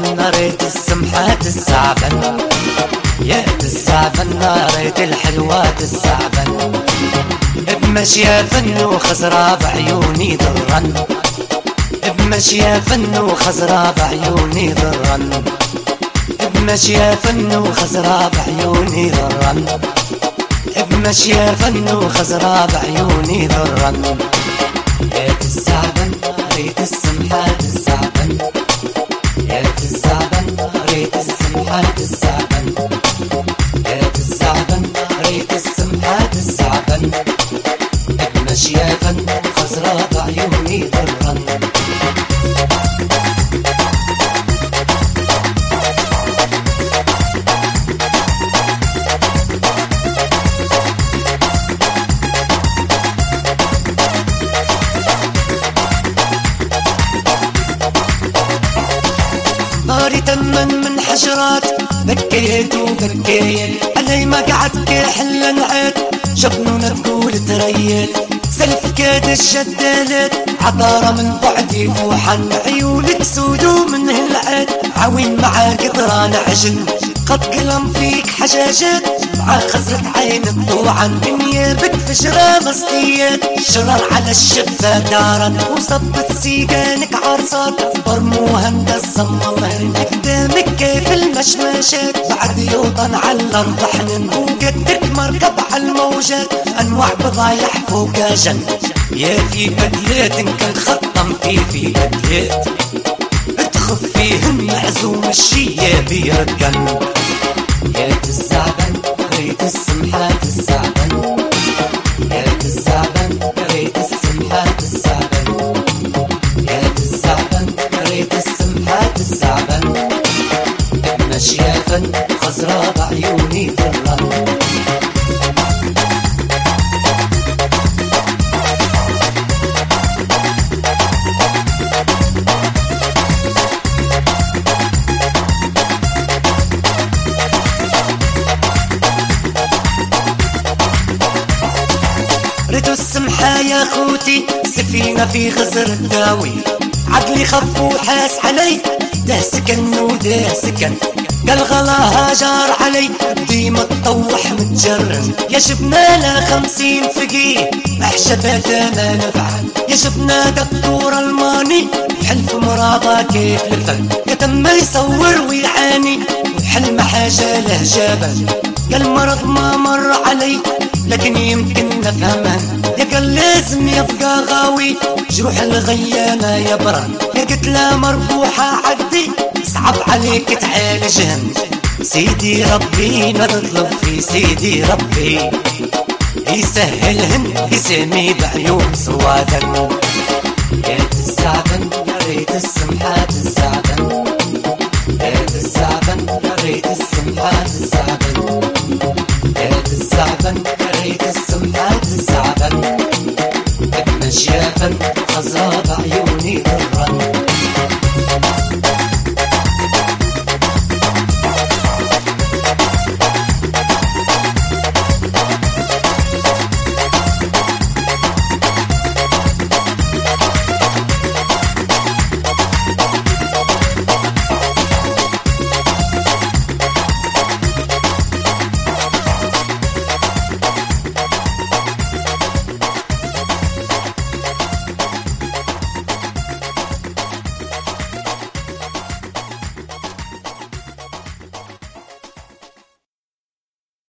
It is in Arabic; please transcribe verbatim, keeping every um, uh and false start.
الزعبن ريت السمحات الزعبن، يا الزعبن ريت الحلوات الزعبن، بمشي فن وخزرة بعيوني ضرن، بمشي فن وخزرة بعيوني ضرن، بمشي فن وخزرة بعيوني ضرن، بمشي فن وخزرة بعيوني ضرن، يا الزعبن ريت السمحات الزعبن، يا الزعبن ريت السمحات الزعبن، يا الزعبن ريت السمحات الزعبن، بمشي فن وخزرة بعيوني ضرن. ناري تمن من حجرات بكيت وبكيت علي ما قعدت حل نعيت جبنونة تقول تريت سلفكات الشدالات عطارة من بعدي فوحن عيونك سودو من هالعيد عوين معاك طران عجن قد قلم فيك حجاجات مع خزرة عين الطوعن بنيابك فجرة مصديات شرر على الشفة دارا وصبت سيقانك عرصات برموها مدصمم قدامك كيف المشماشات بعد يوطن على الارض حنن وقدك مركب على الموجات انواع بضايح فوق جن يا في بدلات كالخطم في في بدلات تخف فيهن معزوم الشيا بيركن يا الزعبن ريت السمحات الزعبن، يا الزعبن ريت السمحات الزعبن، يا الزعبن ريت السمحات الزعبن، بمشي فن خزرة بعيوني ضرن. ريتو السمحة يا خوتي سفينة في غزر الداوي عقلي خف وحاس علي ده سكن وده سكن قال غلاها جار علي ديما تطوح متجرن يا شفنا لا خمسين فقيه احشبات ما نفعل يا شفنا دكتور الماني حلف مراضى كيف للفن يا تم يصور ويعاني وحلم حاجة له جبل قال مرض ما مر علي لكن يمكن نفهمه يا قال لازم يبقى غاوي جروح الغيانة يبرد يا قتلة مربوحة عقدي صعب عليك تعالجهن سيدي ربي نطلب في سيدي ربي يسهلهن يسمي بعيون سوادن يا الزعبن ريت السمحات الزعبن، يا الزعبن ريت السمحات الزعبن، يا الزعبن ريت السمحات الزعبن، بمشي فن خزرة